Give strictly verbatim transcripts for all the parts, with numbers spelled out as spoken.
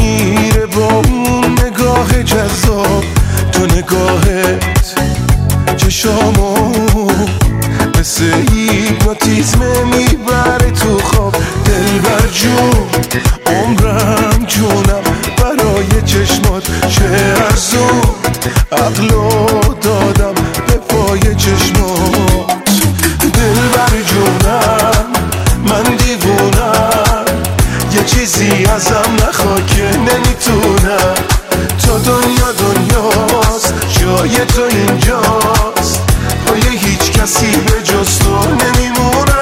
میره با اون نگاه جذاب. تو نگاهت چشامو مثل هیپنوتیزم میبره تو خواب. دلبر جون عمرم جونم برای چشمات چه ارزون، عقلو دادم به پای چشمات. دلبر جونم من دیوونم، یه چیزی ازم نخوا که نمیتونم. تو دنیا دنیاست، جای تو اینجاست، پای هیچ کسی به جز تو نمیمونم.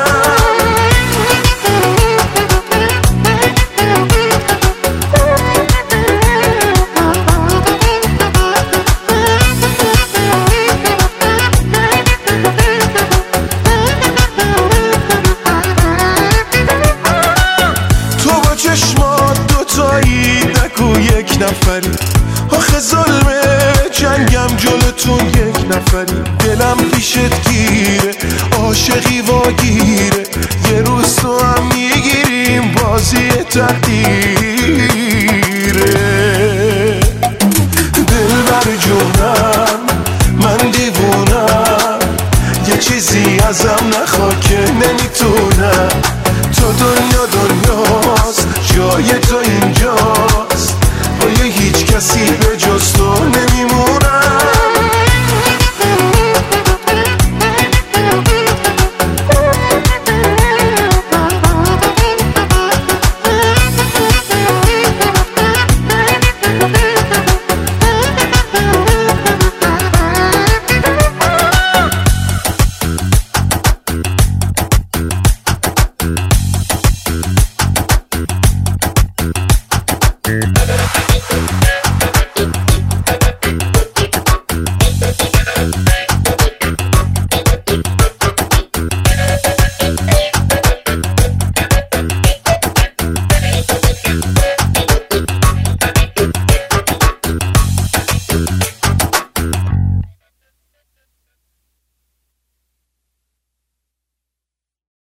نفری آخه ظلمه جنگم جلوتون یک نفری. دلم پیشت گیره عاشقی واگیره